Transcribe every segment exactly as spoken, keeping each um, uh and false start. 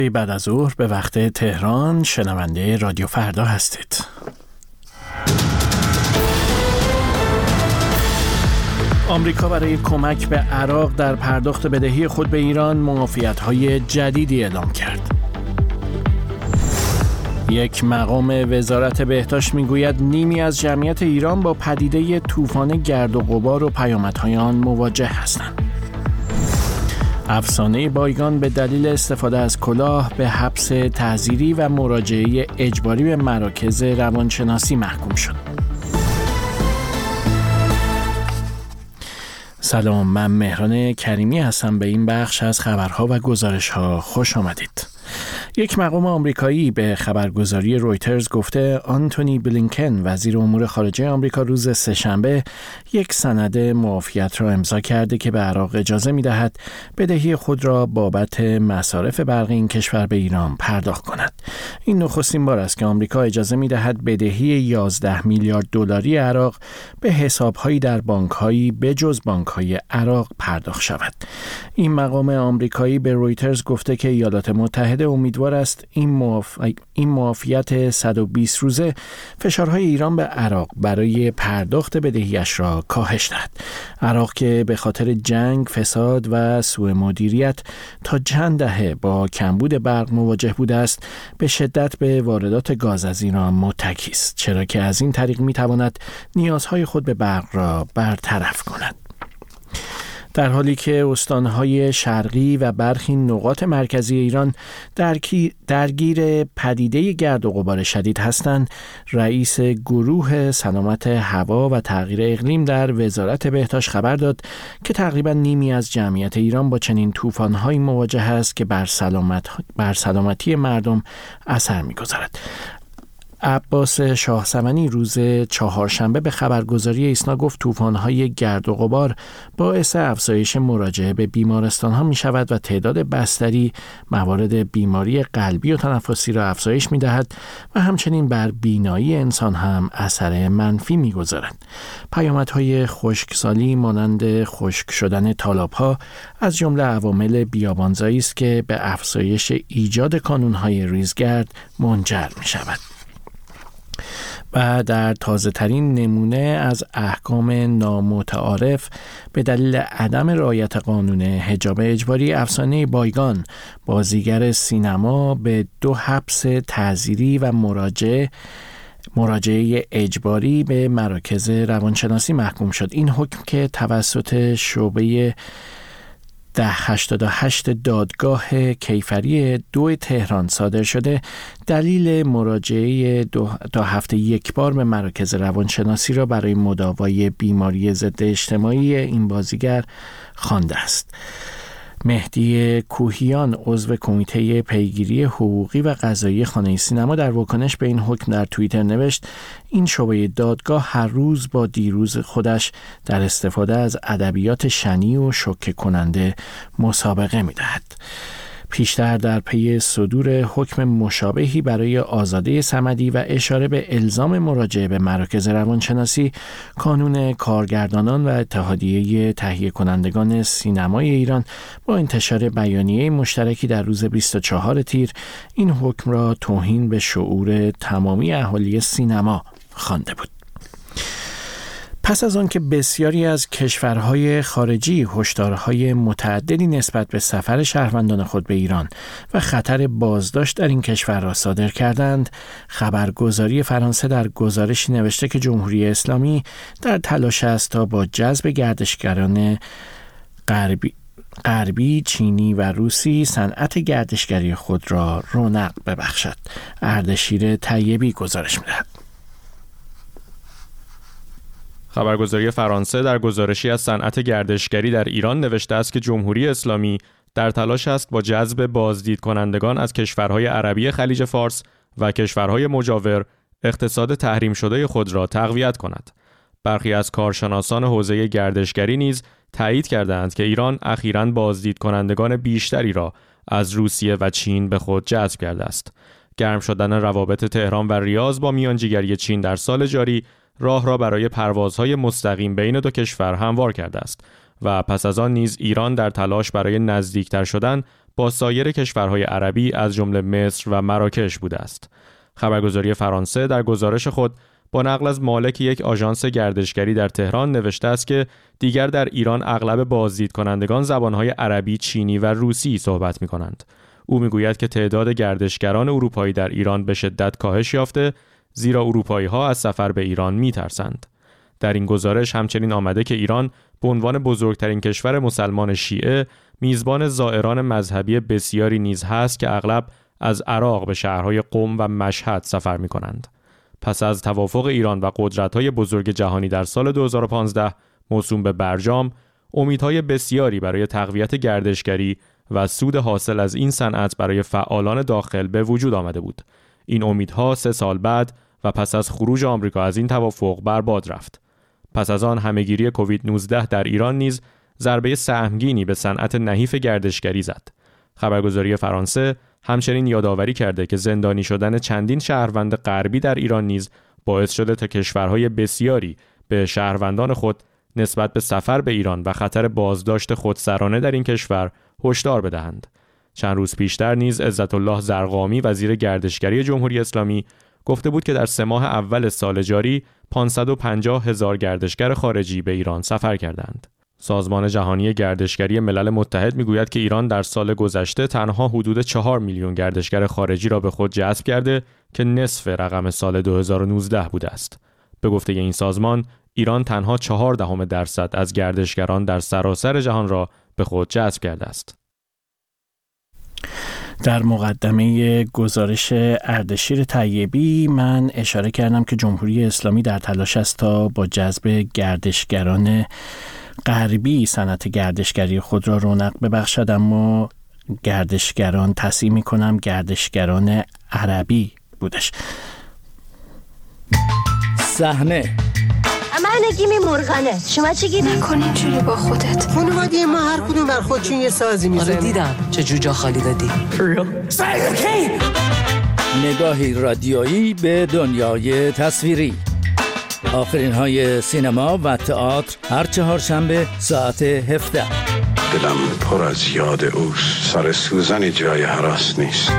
بعد از ظهر به وقت تهران شنونده رادیو فردا هستید. آمریکا برای کمک به عراق در پرداخت بدهی خود به ایران معافیت‌های جدیدی اعلام کرد. یک مقام وزارت بهداشت میگوید نیمی از جمعیت ایران با پدیده طوفان گرد و غبار و پیامدهای آن مواجه هستند. افسانه بایگان به دلیل استفاده از کلاه به حبس تعزیری و مراجعه اجباری به مراکز روانشناسی محکوم شد. سلام، من مهران کریمی هستم. به این بخش از خبرها و گزارش‌ها خوش آمدید. یک مقام آمریکایی به خبرگزاری رویترز گفته آنتونی بلینکن وزیر امور خارجه آمریکا روز سه‌شنبه یک سند معافیت را امضا کرده که به عراق اجازه می‌دهد بدهی خود را بابت مصارف برق این کشور به ایران پرداخت کند. این نخستین بار است که آمریکا اجازه می‌دهد بدهی یازده میلیارد دلاری عراق به حساب‌هایی در بانک‌هایی بجز بانک‌های عراق پرداخت شود. این مقام آمریکایی به رویترز گفته که ایالات متحده امیدوار است این معاف... این معافیت صد و بیست روزه فشارهای ایران به عراق برای پرداخت بدهیش را کاهش دهد. عراق که به خاطر جنگ، فساد و سوء مدیریت تا چند دهه با کمبود برق مواجه بوده است، به شدت به واردات گاز از ایران متکی است، چرا که از این طریق میتواند نیازهای خود به برق را برطرف کند. در حالی که استانهای شرقی و برخی نقاط مرکزی ایران درگیر پدیده گرد و غبار شدید هستند، رئیس گروه سلامت هوا و تغییر اقلیم در وزارت بهداشت خبر داد که تقریبا نیمی از جمعیت ایران با چنین طوفان‌هایی مواجه است که بر سلامت بر سلامتی مردم اثر می‌گذارد. عباس شاهسوانی روز چهارشنبه به خبرگزاری ایسنا گفت طوفان‌های گرد و غبار باعث افزایش مراجعه به بیمارستان‌ها می‌شود و تعداد بستری موارد بیماری قلبی و تنفسی را افزایش می‌دهد و همچنین بر بینایی انسان هم اثر منفی می‌گذارد. پیامدهای خشکسالی مانند خشک شدن تالاب‌ها از جمله عوامل بیابانزایی است که به افزایش ایجاد کانون‌های ریزگرد منجر می‌شود. و در تازه ترین نمونه از احکام نامتعارف به دلیل عدم رعایت قانون حجاب اجباری، افسانه بایگان بازیگر سینما به دو حبس تعزیری و مراجعه مراجعه اجباری به مراکز روانشناسی محکوم شد. این حکم که توسط شعبه ده هشتاد و هشت دادگاه کیفری دو تهران صادر شده، دلیل مراجعه دو تا هفته یک بار به مراکز روانشناسی را برای مداوای بیماری ضد اجتماعی این بازیگر خوانده است. مهدی کوهیان عضو کمیته پیگیری حقوقی و قضایی خانه سینما در واکنش به این حکم در توییتر نوشت این شعبه دادگاه هر روز با دیروز خودش در استفاده از ادبیات شنیع و شوکه کننده مسابقه می‌دهد. پیشتر در پی صدور حکم مشابهی برای آزاده صمدی و اشاره به الزام مراجعه به مراکز روانشناسی، کانون کارگردانان و اتحادیه تهیه کنندگان سینمای ایران با انتشار بیانیه مشترکی در روز بیست و چهارم تیر این حکم را توهین به شعور تمامی اهالی سینما خوانده بود. پس از آن که بسیاری از کشورهای خارجی هشدارهای متعددی نسبت به سفر شهروندان خود به ایران و خطر بازداشت در این کشور را صادر کردند، خبرگزاری فرانسه در گزارشی نوشته که جمهوری اسلامی در تلاش است تا با جذب گردشگران غربی غربی، چینی و روسی صنعت گردشگری خود را رونق ببخشد. اردشیر طیبی گزارش می‌دهد. خبرگزاری فرانسه در گزارشی از صنعت گردشگری در ایران نوشته است که جمهوری اسلامی در تلاش است با جذب بازدید کنندگان از کشورهای عربی خلیج فارس و کشورهای مجاور اقتصاد تحریم شده خود را تقویت کند. برخی از کارشناسان حوزه گردشگری نیز تایید کردند که ایران اخیراً بازدید کنندگان بیشتری را از روسیه و چین به خود جذب کرده است. گرم شدن روابط تهران و ریاض با میانجیگری چین در سال جاری راه را برای پروازهای مستقیم بین دو کشور هموار کرده است و پس از آن نیز ایران در تلاش برای نزدیکتر شدن با سایر کشورهای عربی از جمله مصر و مراکش بوده است. خبرگزاری فرانسه در گزارش خود با نقل از مالک یک آژانس گردشگری در تهران نوشته است که دیگر در ایران اغلب بازدید کنندگان زبانهای عربی، چینی و روسی صحبت می‌کنند. او میگوید که تعداد گردشگران اروپایی در ایران به شدت کاهش یافته، زیرا اروپایی‌ها از سفر به ایران می‌ترسند. در این گزارش همچنین آمده که ایران به عنوان بزرگترین کشور مسلمان شیعه میزبان زائران مذهبی بسیاری نیز هست که اغلب از عراق به شهرهای قم و مشهد سفر می‌کنند. پس از توافق ایران و قدرت‌های بزرگ جهانی در سال دو هزار و پانزده موسوم به برجام، امیدهای بسیاری برای تقویت گردشگری و سود حاصل از این صنعت برای فعالان داخل به وجود آمده بود. این امیدها سه سال بعد و پس از خروج آمریکا از این توافق برباد رفت. پس از آن همهگیری کووید نوزده در ایران نیز ضربه سهمگینی به صنعت نحیف گردشگری زد. خبرگزاری فرانسه همچنین یادآوری کرده که زندانی شدن چندین شهروند غربی در ایران نیز باعث شده تا کشورهای بسیاری به شهروندان خود نسبت به سفر به ایران و خطر بازداشت خودسرانه در این کشور هشدار بدهند. چند روز پیشتر نیز عزت الله زرقامی وزیر گردشگری جمهوری اسلامی گفته بود که در سه ماه اول سال جاری پانصد و پنجاه هزار گردشگر خارجی به ایران سفر کردند. سازمان جهانی گردشگری ملل متحد میگوید که ایران در سال گذشته تنها حدود چهار میلیون گردشگر خارجی را به خود جذب کرده که نصف رقم سال دو هزار و نوزده بوده است. به گفته این سازمان، ایران تنها چهار دهم درصد از گردشگران در سراسر جهان را به خود جذب کرده است. در مقدمه گزارش اردشیر طیبی من اشاره کردم که جمهوری اسلامی در تلاش است تا با جذب گردشگران غربی صنعت گردشگری خود را رونق ببخشد، اما گردشگران تصحیح می‌کنم گردشگران عربی بودش. صحنه من گیمی مرغانه، شما چی گیری؟ نکن اینجوری با خودت. خانواده ما هر کدوم بر خودشون یه سازی میزنه. آره دیدم چه جوجا خالی دادی. نگاهی رادیویی به دنیای تصویری. آخرین های سینما و تئاتر هر چهارشنبه ساعت هفده. دلم پر از یاد اوست، سر سوزن جای هراس نیست.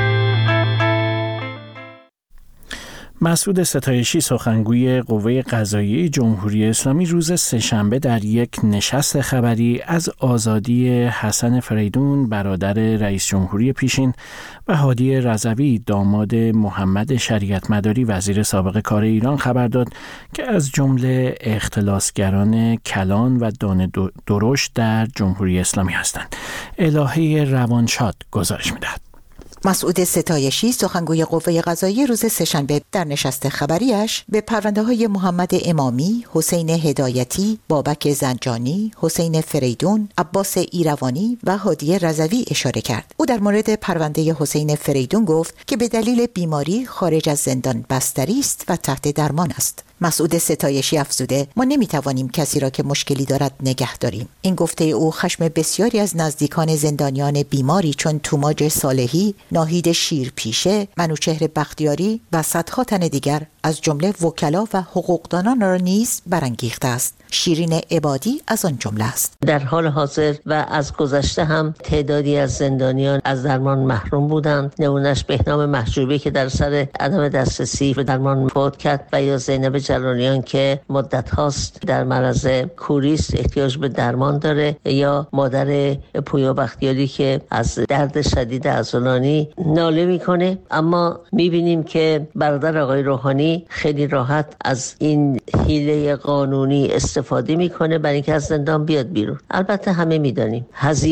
مسعود ستایشی سخنگوی قوه قضاییه جمهوری اسلامی روز سه‌شنبه در یک نشست خبری از آزادی حسن فریدون برادر رئیس جمهوری پیشین و هادی رضوی داماد محمد شریعت مداری وزیر سابق کار ایران خبر داد که از جمله اختلاسگران کلان و دانه درشت در جمهوری اسلامی هستند. الهه روانشاد گزارش می‌دهد. مسعود ستایشی سخنگوی قوه قضاییه روز سه‌شنبه در نشست خبریش به پرونده‌های محمد امامی، حسین هدایتی، بابک زنجانی، حسین فریدون، عباس ایروانی و هادی رضوی اشاره کرد. او در مورد پرونده حسین فریدون گفت که به دلیل بیماری خارج از زندان بستری است و تحت درمان است. مسعود ستایشی افزوده ما نمیتوانیم کسی را که مشکلی دارد نگه داریم. این گفته او خشم بسیاری از نزدیکان زندانیان بیماری چون توماج صالحی، ناهید شیرپیشه، منوچهر بختیاری و صدها تن دیگر از جمله وکلا و حقوقدانان را نیز برانگیخته است. شیرین عبادی از آن جمله است. در حال حاضر و از گذشته هم تعدادی از زندانیان از درمان محروم بودند. نمونهش بهنام محجوبی که در سر عدم دسترسی به درمان فوت کرد و یا زینب جلانیان که مدت هاست در معرض کوریست، احتیاج به درمان داره، یا مادر پویا بختیاری که از درد شدید عضلانی ناله میکنه. اما میبینیم که برادر آقای روحانی خیلی راحت از این حیله قانونی استفاده میکنه برای اینکه از زندان بیاد بیرون. البته همه میدانیم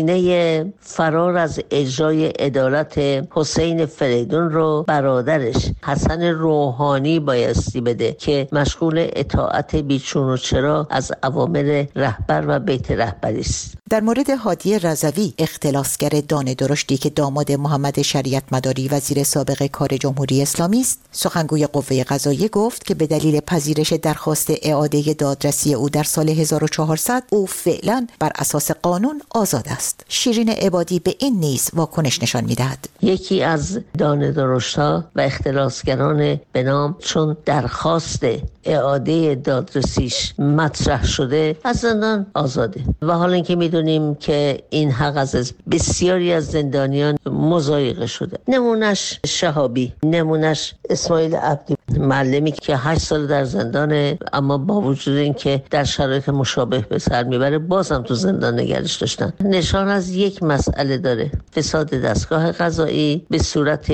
هزینه فرار از اجرای عدالت حسین فریدون رو برادرش حسن روحانی بایستی بده که مشغول اطاعت بیچون و چرا از اوامر رهبر و بیت رهبری است. در مورد هادی رضوی اختلاسگر دانه درشتی که داماد محمد شریعت مداری وزیر سابق کار جمهوری اسلامی است، سخنگوی قوه قضاییه گفت که به دلیل پذیرش درخواست اعاده دادرسی او در سال هزار و چهارصد او فعلا بر اساس قانون آزاد است. شیرین عبادی به این نیز واکنش نشان می‌دهد. یکی از دانه درشت‌ها و اختلاسگران به نام چون درخواست اعاده دادرسیش مطرح شده از زندان آزاده و حالا اینکه می‌دونیم میدونیم که این حق از بسیاری از زندانیان مضایقه شده. نمونش شهابی، نمونش اسماعیل عبدی، معلمی که هشت سال در زندانه، اما با وجود اینکه در شرایط مشابه به سر میبره بازم تو زندان نگرش داشتن. نشان از یک مسئله داره، فساد دستگاه قضایی به صورت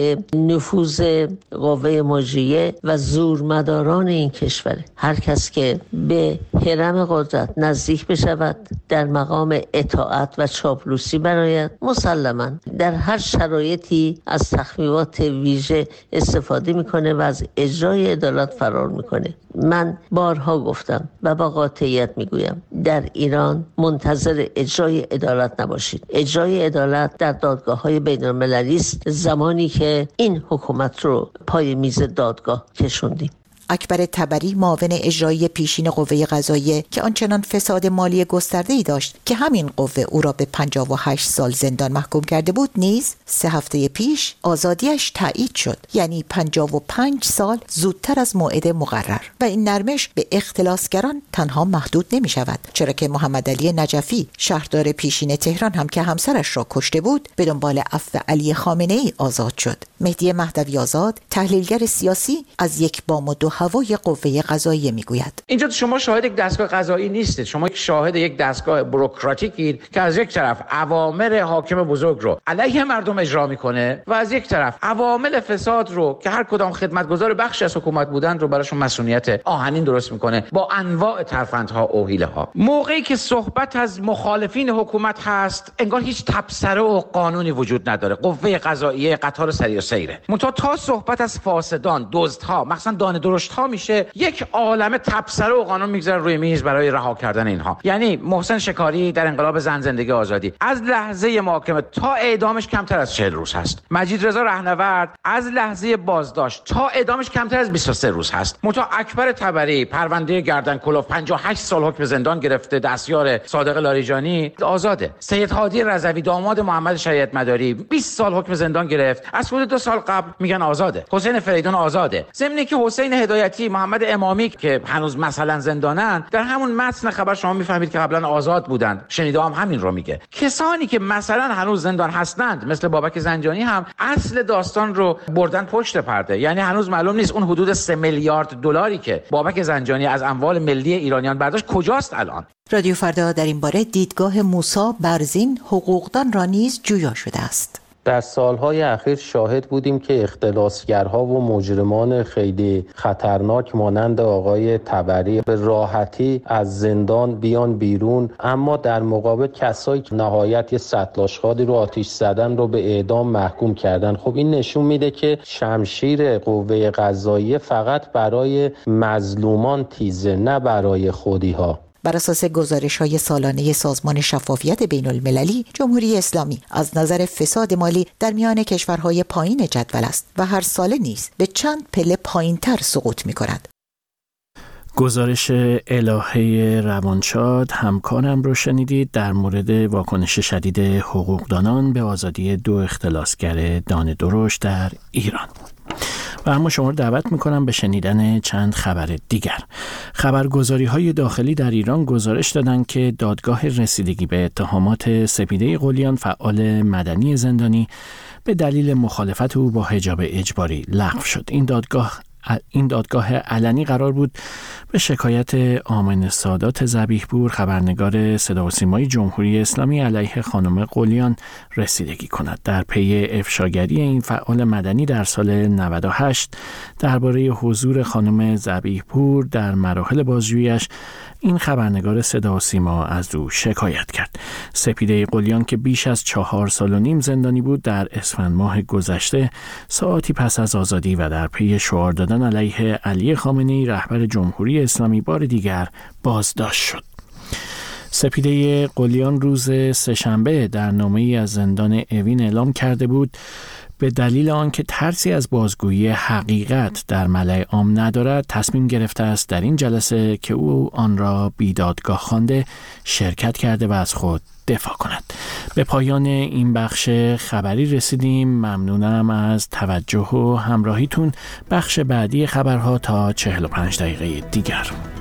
نفوذ قوه مجریه و زورمداران این کشوره. هر کس که به هرم قدرت نزدیک بشود، در مقام اطاعت و چاپلوسی برآید، مسلماً در هر شرایطی از تخفیفات ویژه استفاده میکنه و از اجرای عدالت فرار میکنه. من بارها گفتم و با قاطعیت میگویم، در ایران منتظر اجرای عدالت نباشید. اجرای عدالت در دادگاه‌های بین‌المللی است، زمانی که این حکومت رو پای میز دادگاه کشوندیم. اکبر طبری، معاون اجرایی پیشین قوه قضاییه که آنچنان فساد مالی گسترده‌ای داشت که همین قوه او را به پنجاه و هشت سال زندان محکوم کرده بود، نیز سه هفته پیش آزادیش تایید شد، یعنی پنجاه و پنج سال زودتر از موعد مقرر. و این نرمش به اختلاسگران تنها محدود نمی شود، چرا که محمد علی نجفی، شهردار پیشین تهران هم که همسرش را کشته بود، به دنبال عفو علی خامنه‌ای آزاد شد. مهدی مهدوی آزاد، تحلیلگر سیاسی، از یک بام و دو هوای قوه قضاییه میگوید: اینجا شما شاهد یک دستگاه قضایی نیستید، شما شاهد یک دستگاه بوروکراتیکید که از یک طرف اوامر حاکم بزرگ رو علیه مردم اجرا میکنه و از یک طرف عوامل فساد رو که هر کدام خدمتگزار بخشی از حکومت بودن رو براشون مسئولیت آهنین درست میکنه با انواع ترفندها و حیله ها. موقعی که صحبت از مخالفین حکومت هست، انگار هیچ تبصره و قانونی وجود نداره. قوه قضاییه قطار سری و سیره. منتها تا صحبت از فاسدان، دزدها، مثلا دانه درشت‌ها میشه، یک عالمه تبصره و قانون میگذاره روی میز برای رها کردن اینها. یعنی محسن شکاری در انقلاب زن زندگی آزادی از لحظه محاکمه تا اعدامش کمتر از چهل روز هست. مجید رضا رهنورد از لحظه بازداشت تا اعدامش کمتر از بیست و سه روز هست. منتها اکبر طبری پرونده گردن کلوف پنجاه و هشت سال حکم زندان گرفته، دستیار صادق لاریجانی آزاده. سید هادی رضوی داماد محمد شریعت مداری بیست سال حکم زندان گرفت، از حدود دو سال قبل میگن آزاده. حسین فریدون آزاده. ضمن که حسین هدایتی، محمد امامی که هنوز مثلا زندانن، در همون متن خبر شما میفهمید که قبلا آزاد بودند. شنیده هم همین رو میگه. کسانی که مثلا هنوز زندان هستند مثل بابک زنجانی هم اصل داستان رو بردن پشت پرده. یعنی هنوز معلوم نیست اون حدود سه میلیارد دلاری که بابک زنجانی از اموال ملی ایرانیان برداشت کجاست الان. رادیو فردا در این باره دیدگاه موسی برزین، حقوقدان را نیز جویا شده است. در سالهای اخیر شاهد بودیم که اختلاسگرها و مجرمان خیلی خطرناک مانند آقای طبری به راحتی از زندان بیان بیرون، اما در مقابل کسایی که نهایت یه سطل‌آشغالی رو آتش زدن رو به اعدام محکوم کردن. خب این نشون میده که شمشیر قوه قضاییه فقط برای مظلومان تیزه، نه برای خودی‌ها. بر اساس گزارش‌های سالانه سازمان شفافیت بین‌المللی، جمهوری اسلامی از نظر فساد مالی در میان کشورهای پایین جدول است و هر ساله نیز به چند پله پایین‌تر سقوط می‌کند. گزارش الهه روانشاد همکارم رو شنیدید در مورد واکنش شدید حقوقدانان به آزادی دو اختلاسگر دانه درشت در ایران. و اما شما رو دعوت میکنم به شنیدن چند خبر دیگر. خبرگزاری های داخلی در ایران گزارش دادند که دادگاه رسیدگی به اتهامات سپیده قلیان، فعال مدنی زندانی، به دلیل مخالفت او با حجاب اجباری لغو شد. این دادگاه این دادگاه علنی قرار بود به شکایت آمنه سادات ذبیح‌پور، خبرنگار صدا و سیمای جمهوری اسلامی، علیه خانم قلیان رسیدگی کند. در پی افشاگری این فعال مدنی در سال نود و هشت درباره حضور خانم ذبیح‌پور در مراحل بازجویی‌اش، این خبرنگار صدا و سیما از او شکایت کرد. سپیده قلیان که بیش از چهار سال و نیم زندانی بود، در اسفند ماه گذشته ساعتی پس از آزادی و در پی شعار دادن علیه علی خامنه‌ای رهبر جمهوری اسلامی بار دیگر بازداشت شد. سپیده قلیان روز سه‌شنبه در نامه‌ای از زندان اوین اعلام کرده بود به دلیل آنکه ترسی از بازگویی حقیقت در ملأ عام ندارد، تصمیم گرفته است در این جلسه که او آن را بیدادگاه خوانده شرکت کرده و از خود دفاع کند. به پایان این بخش خبری رسیدیم. ممنونم از توجه و همراهیتون. بخش بعدی خبرها تا چهل و پنج دقیقه دیگر.